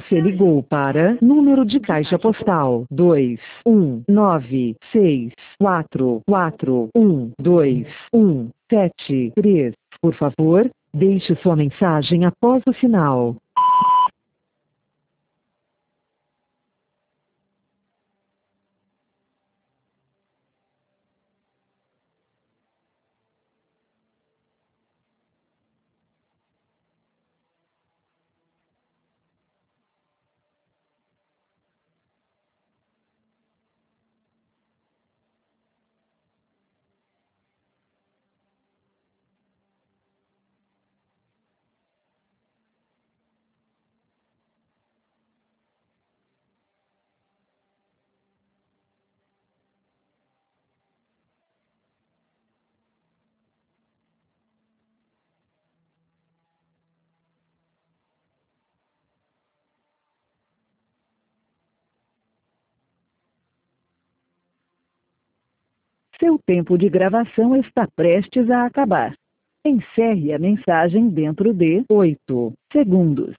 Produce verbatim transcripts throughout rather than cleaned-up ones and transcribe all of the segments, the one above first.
Você ligou para número de caixa postal dois um nove seis quatro quatro um dois um sete três. Por favor, deixe sua mensagem após o sinal. Seu tempo de gravação está prestes a acabar. Encerre a mensagem dentro de oito segundos.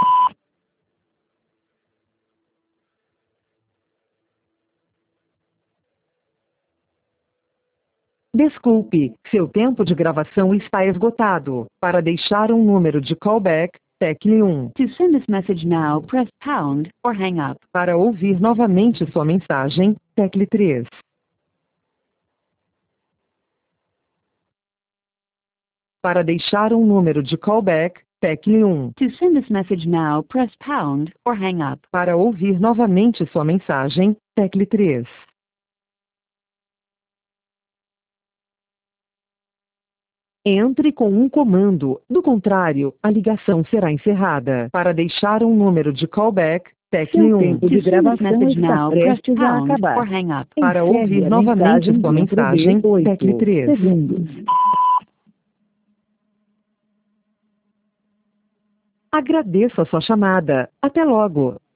Desculpe, seu tempo de gravação está esgotado. Para deixar um número de callback, tecle um. To send this message now, press pound or hang up. Para ouvir novamente sua mensagem, tecle três. Para deixar um número de callback, tecle um. To send this message now, press pound or hang up. Para ouvir novamente sua mensagem, tecle três. Entre com um comando, do contrário, a ligação será encerrada. Para deixar um número de callback, tecle um. To send this message now, press pound or hang up. Para ouvir novamente sua mensagem, tecle três. Agradeço a sua chamada. Até logo.